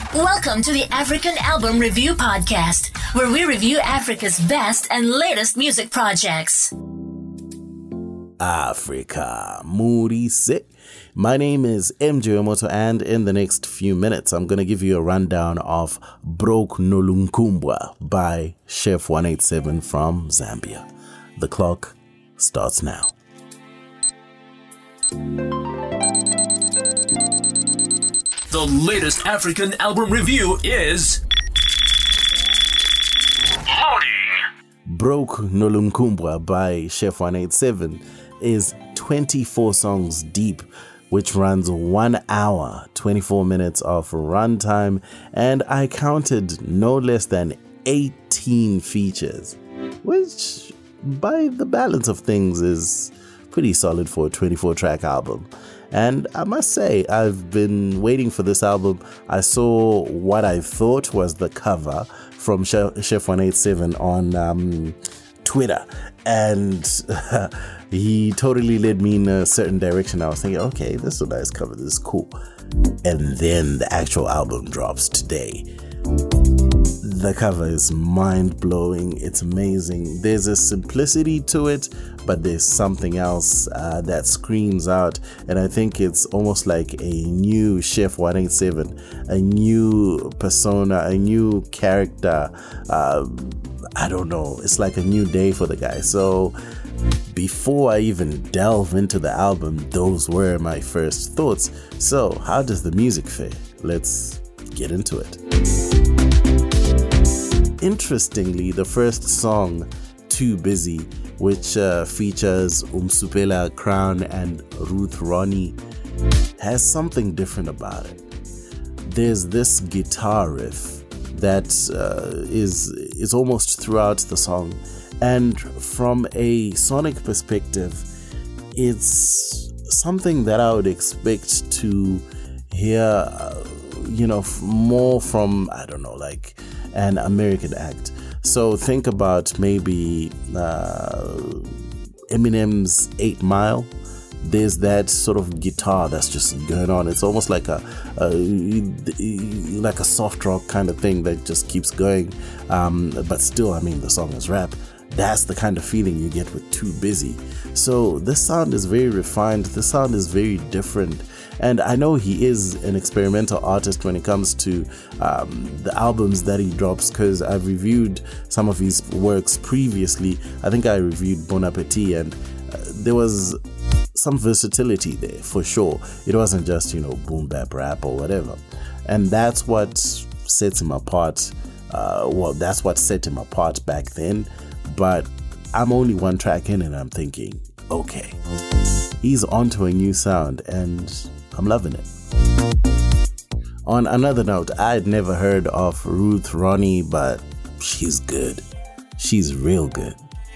Welcome to the African Album Review Podcast, where we review Africa's best and latest music projects. Africa, Murise. My name is MJ Omoto, and in the next few minutes, I'm going to give you a rundown of Broke Nolunkumbwa by Chef 187 from Zambia. The clock starts now. The latest African album review is loading. Broke Nolunkumbwa by Chef 187 is 24 songs deep, which runs 1 hour, 24 minutes of runtime, and I counted no less than 18 features, which by the balance of things is pretty solid for a 24-track album. And I must say, I've been waiting for this album. I saw what I thought was the cover from Chef 187 on Twitter, and he totally led me in a certain direction. I was thinking, okay, this is a nice cover, this is cool. And then the actual album drops today. The cover is mind-blowing. It's amazing. There's a simplicity to it, but there's something else that screams out. And I think it's almost like a new Chef 187, a new persona, a new character. I don't know. It's like a new day for the guy. So before I even delve into the album, those were my first thoughts. So how does the music fare? Let's get into it. Interestingly, the first song, Too Busy, which features Umsupela Crown and Ruth Ronnie, has something different about it. There's this guitar riff that is almost throughout the song, and from a sonic perspective, it's something that I would expect to hear, more from, I don't know, like an American act. So think about maybe Eminem's 8 Mile. There's that sort of guitar that's just going on. It's almost like a soft rock kind of thing that just keeps going. But still, I mean, the song is rap. That's the kind of feeling you get with Too Busy. So this sound is very refined. This sound is very different. And I know he is an experimental artist when it comes to the albums that he drops, because I've reviewed some of his works previously. I think I reviewed Bon Appetit, and there was some versatility there for sure. It wasn't just, boom bap rap or whatever. And that's what sets him apart. That's what set him apart back then. But I'm only one track in and I'm thinking, okay, he's onto a new sound and I'm loving it. On another note, I'd never heard of Ruth Ronnie, but she's good. She's real good.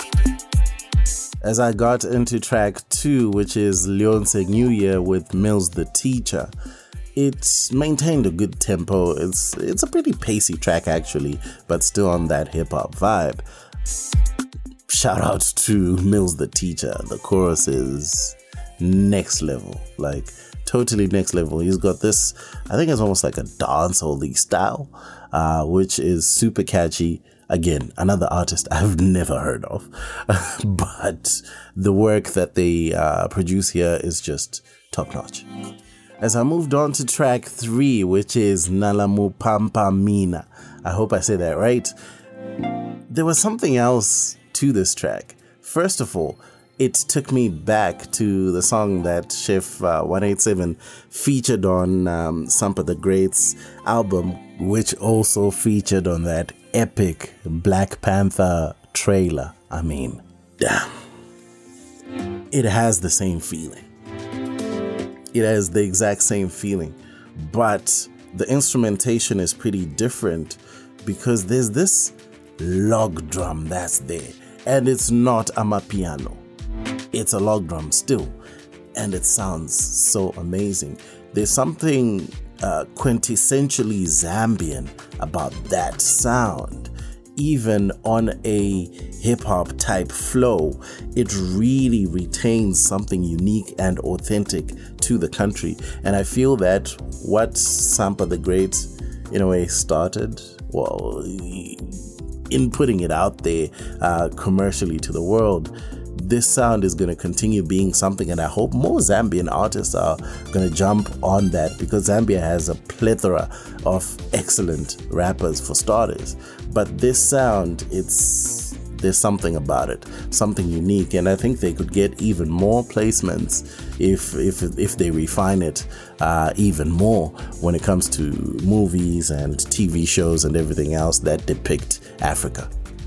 As I got into track 2, which is Leonce New Year with Mills the Teacher, it maintained a good tempo. It's a pretty pacey track actually, but still on that hip-hop vibe. Shout out to Mills the Teacher. The chorus is next level, like totally next level. He's got this, I think it's almost like a dancehall style, which is super catchy. Again, another artist I've never heard of, but the work that they produce here is just top notch. As I moved on to track 3, which is Nalamu Pampa Mina, I hope I say that right. There was something else to this track. First of all, it took me back to the song that Chef 187 featured on Sampa the Great's album, which also featured on that epic Black Panther trailer. I mean, damn. It has the same feeling. It has the exact same feeling, but the instrumentation is pretty different because there's this log drum that's there, and it's not amapiano. It's a log drum still, and it sounds so amazing. There's something quintessentially Zambian about that sound. Even on a hip-hop type flow, it really retains something unique and authentic to the country. And I feel that what Sampa the Great in a way started, well, in putting it out there commercially to the world, this sound is going to continue being something, and I hope more Zambian artists are going to jump on that, because Zambia has a plethora of excellent rappers for starters. But this sound, there's something about it, something unique, and I think they could get even more placements if they refine it even more when it comes to movies and TV shows and everything else that depict Africa.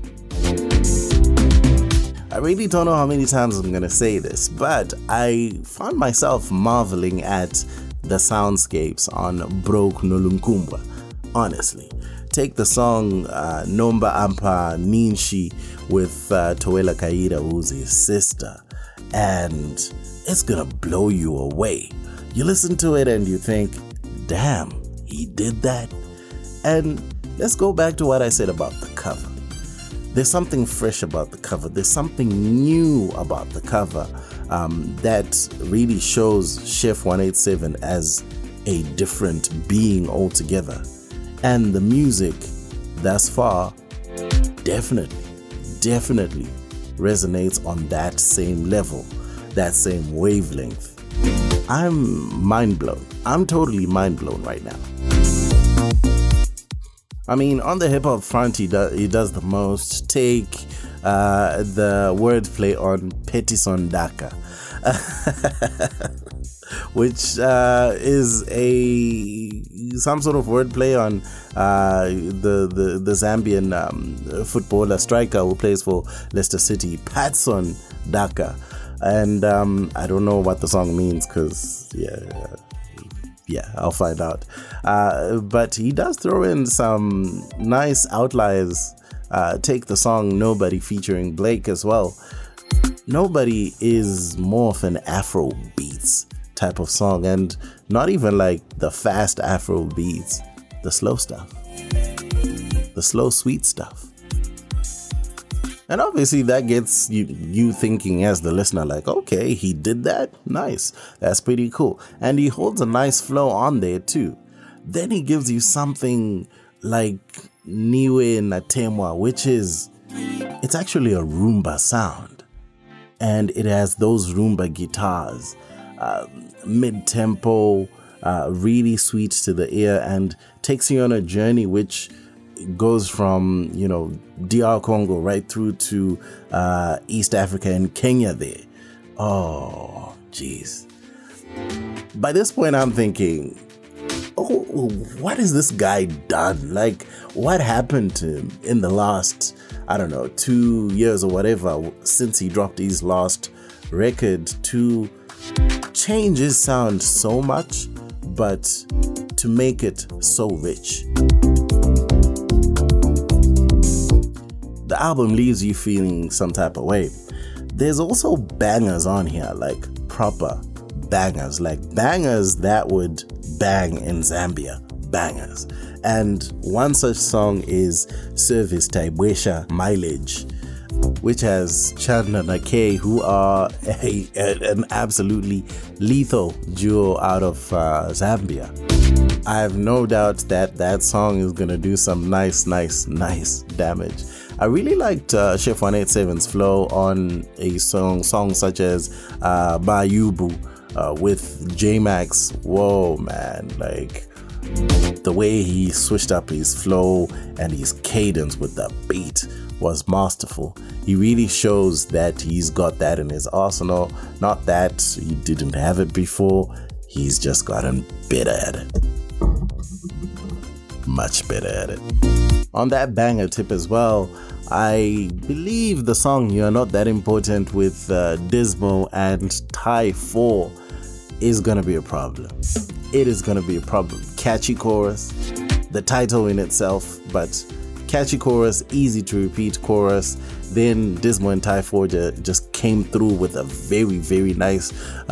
I really don't know how many times I'm going to say this, but I found myself marveling at the soundscapes on Broke Nolunkumbwa, honestly. Take the song Nomba Ampa Ninshi with Towela Kaira, who's his sister, and it's going to blow you away. You listen to it and you think, damn, he did that? And let's go back to what I said about the cover. There's something fresh about the cover. There's something new about the cover that really shows Chef 187 as a different being altogether. And the music thus far definitely resonates on that same level, that same wavelength. I'm mind blown. I'm totally mind blown right now. I mean, on the hip hop front, he does the most. Take the wordplay on Pettison Daka, which is some sort of wordplay on the Zambian footballer striker who plays for Leicester City, Patson Daka. And I don't know what the song means, because yeah, I'll find out. But he does throw in some nice outliers. Take the song Nobody featuring Blake as well. Nobody is more of an Afro beats type of song, and not even like the fast Afro beats, the slow stuff, the slow sweet stuff. And obviously that gets you thinking as the listener, like, okay, he did that? Nice. That's pretty cool. And he holds a nice flow on there too. Then he gives you something like Niwe Natemwa, which it's actually a rumba sound. And it has those rumba guitars, mid-tempo, really sweet to the ear, and takes you on a journey which goes from, DR Congo right through to East Africa and Kenya there. Oh, jeez. By this point, I'm thinking, oh, what has this guy done? Like, what happened to him in the last, 2 years or whatever, since he dropped his last record, to change his sound so much, but to make it so rich? The album leaves you feeling some type of way. There's also bangers on here, like proper bangers, like bangers that would bang in Zambia, bangers. And one such song is Service Taibwesha Mileage, which has Chandler Nakay, who are an absolutely lethal duo out of Zambia. I have no doubt that song is going to do some nice damage. I really liked Chef 187's flow on a song such as Bayubu with J-Max. Whoa, man, like the way he switched up his flow and his cadence with the beat was masterful. He really shows that he's got that in his arsenal. Not that he didn't have it before, he's just gotten better at it. Much better at it. On that banger tip as well, I believe the song You're Not That Important with Dismo and Ty 4 is gonna be a problem. It is gonna be a problem. Catchy chorus, the title in itself, but catchy chorus, easy to repeat chorus. Then Dismo and Ty 4 just came through with a very, very nice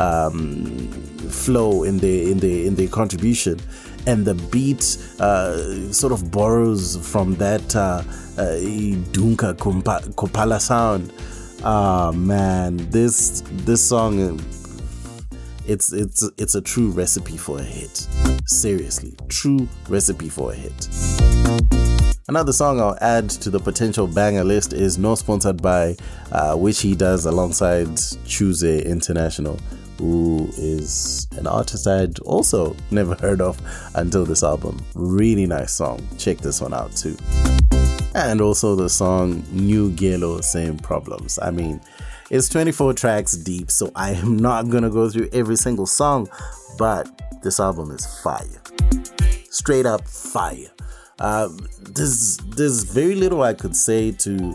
flow in their contribution. And the beat sort of borrows from that Dunka Kopala sound. Man, this song, It's a true recipe for a hit. Seriously, true recipe for a hit. Another song I'll add to the potential banger list is No Sponsored By, which he does alongside Choose International, who is an artist I'd also never heard of until this album. Really nice song. Check this one out too. And also the song New Gelo, Same Problems. I mean, it's 24 tracks deep, so I am not gonna go through every single song, but this album is fire. Straight up fire. There's very little I could say to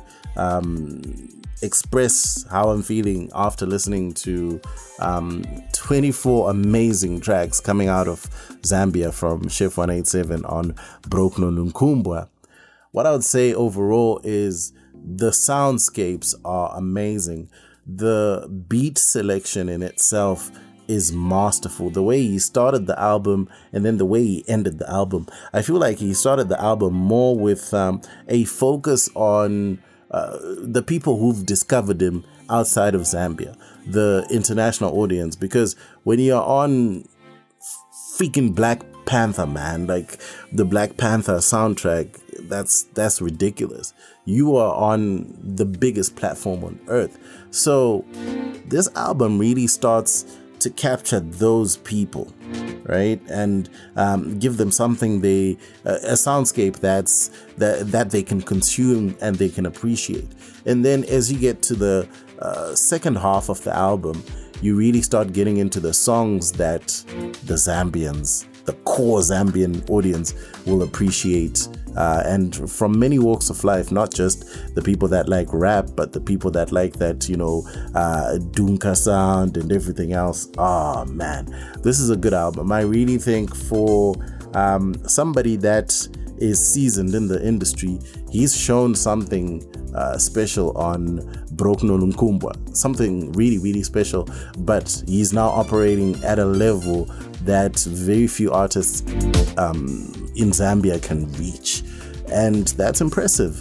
express how I'm feeling after listening to 24 amazing tracks coming out of Zambia from Chef 187 on Broke No Nkumbwa. What I would say overall is the soundscapes are amazing. The beat selection in itself is masterful. The way he started the album and then the way he ended the album. I feel like he started the album more with a focus on the people who've discovered him outside of Zambia, the international audience. Because when you're on freaking Black Panther, man, like the Black Panther soundtrack, that's ridiculous. You are on the biggest platform on earth. So this album really starts to capture those people, right? And give them something a soundscape that they can consume and they can appreciate. And then as you get to the second half of the album, you really start getting into the songs that the Zambians, the core Zambian audience will appreciate, and from many walks of life, not just the people that like rap, but the people that like that, Dunka sound and everything else. Oh man, this is a good album. I really think for somebody that is seasoned in the industry, he's shown something special on Broke No Nkumbwa, something really, really special, but he's now operating at a level that very few artists in Zambia can reach, and that's impressive.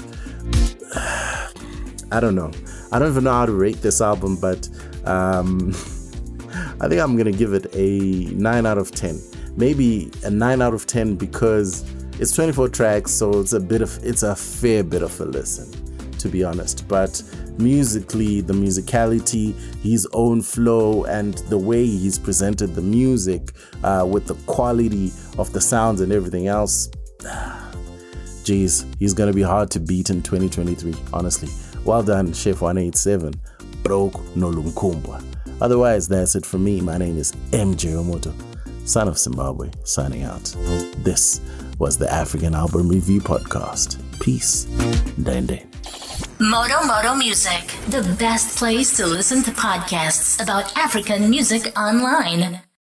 I don't know. I don't even know how to rate this album, but I think I'm gonna give it a 9 out of 10. Maybe a 9 out of 10 because it's 24 tracks, so it's a fair bit of a listen, to be honest. But musically, the musicality, his own flow, and the way he's presented the music with the quality of the sounds and everything else, geez, he's gonna be hard to beat in 2023, honestly. Well done, Chef 187, Broke No Nkumbwa. Otherwise, that's it from me. My name is MJ Omoto, son of Zimbabwe, signing out. This was the African Album Review Podcast. Peace. Dende. Moto Music, the best place to listen to podcasts about African music online.